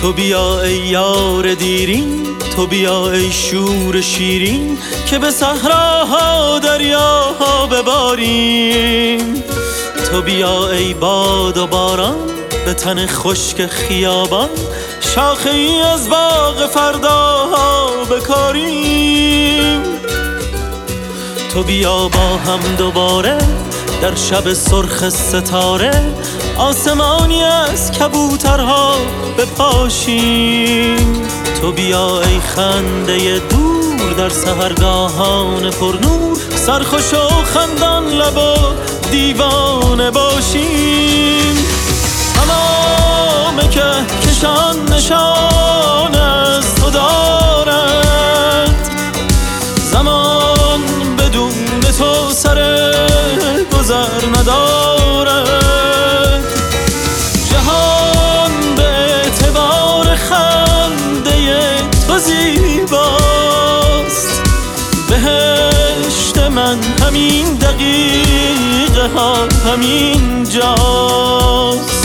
تو بیا ای یار دیرین، تو بیا ای شور شیرین، که به صحراها دریاها بباریم. تو بیا ای باد و باران، به تن خشک خیابان، شاخه ای از باغ فرداها بکاریم. تو بیا با هم دوباره در شب سرخ ستاره، آسمانی از کبوترها بپاشیم. تو بیا ای خنده دور در سحرگاهان پرنور، سرخوش و خندان لب و دیوانه باشیم. تمام کهکشان نشان از تو دارد، زمان بدون تو سر گذر ندارد. جهان به اعتبار خنده تو زیباست، بهشت من همین دقیقه ها همین جاست.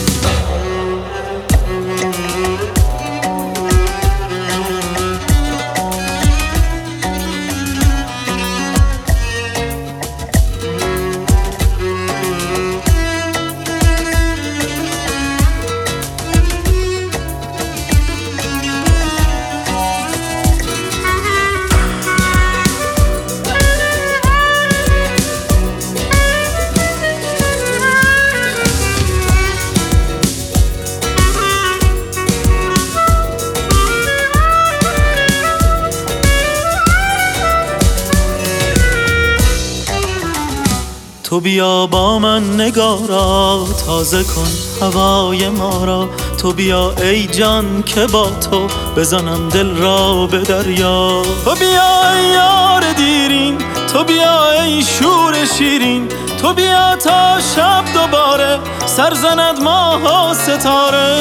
تو بیا با من نگارا، تازه کن هوای ما را. تو بیا ای جان که با تو بزنم دل را به دریا. تو بیا ای یار دیرین، تو بیا ای شور شیرین، تو بیا تا شب دوباره سر زند ماه و ستاره.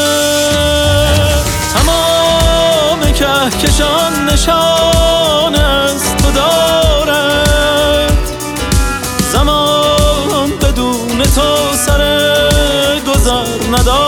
تمام کهکشان نشان از تو دارد، زمان بدون تو سر گذر ندارد.